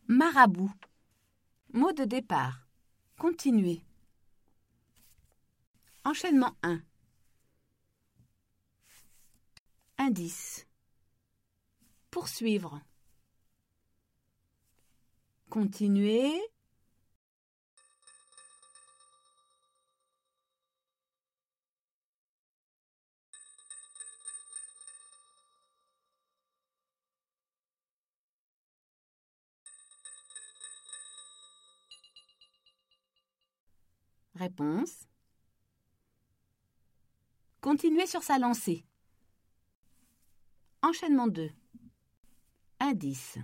Marabout. Mot de départ. Continuer. Enchaînement 1. Indice. Poursuivre. Continuer. Réponse. Continuer sur sa lancée. Enchaînement 2. Indice.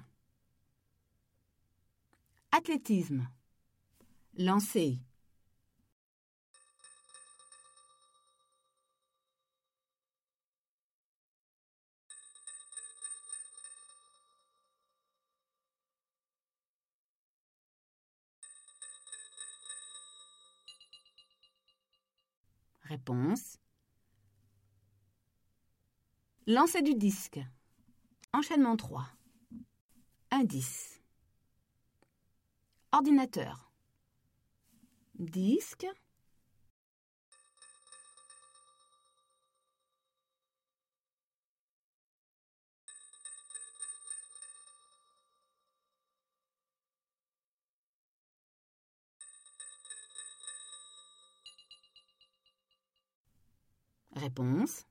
Athlétisme. Lancer. Réponse. Lancer du disque. Enchaînement 3. Indice. Ordinateur. Disque. Réponse.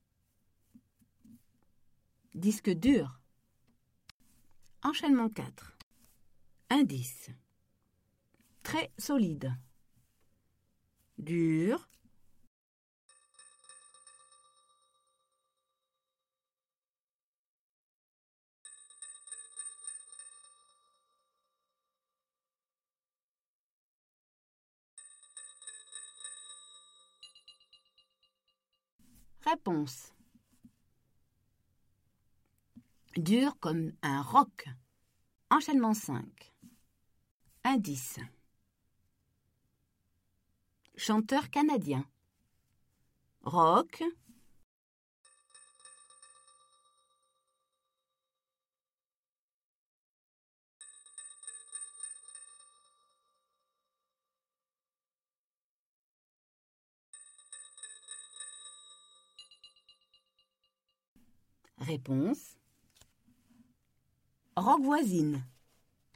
Disque dur. Enchaînement 4. Indice. Très solide. Dur. Réponse. Dur comme un roc. Enchaînement 5. Indice. Chanteur canadien. Rock. Réponse. Rock voisine.